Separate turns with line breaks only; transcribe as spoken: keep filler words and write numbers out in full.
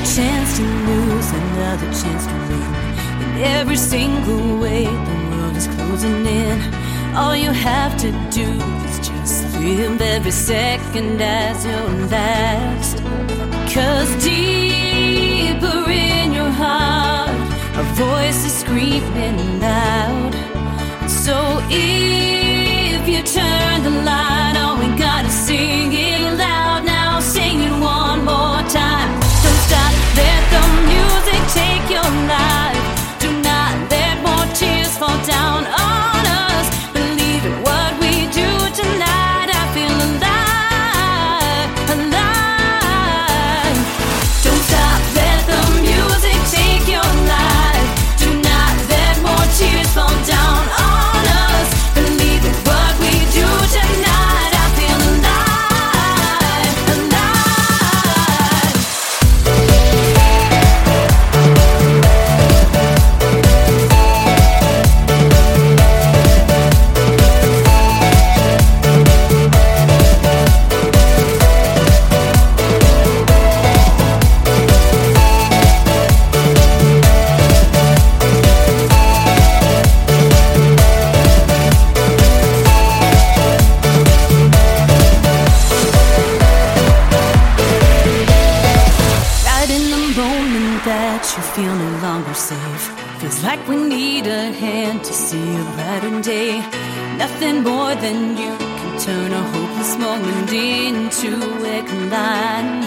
chance to lose, another chance to win. In every single way, the world is closing in. All you have to do is just live every second as your last. Cause deeper in your heart, a voice is screaming loud. So if you turn the light on, we gotta sing it loud now. Sing it one more time. Don't stop, let the music take your life. Do not let more tears fall down on us. Believe in what we do tonight. I feel alive, alive. Don't stop, let the music take your life. Do not let more tears fall down on us. Believe in what we do tonight. I feel alive, alive. Right in the moment that you feel no longer safe, feels like we need a hand to see a brighter day. Nothing more than you can turn a hopeless moment into a collide.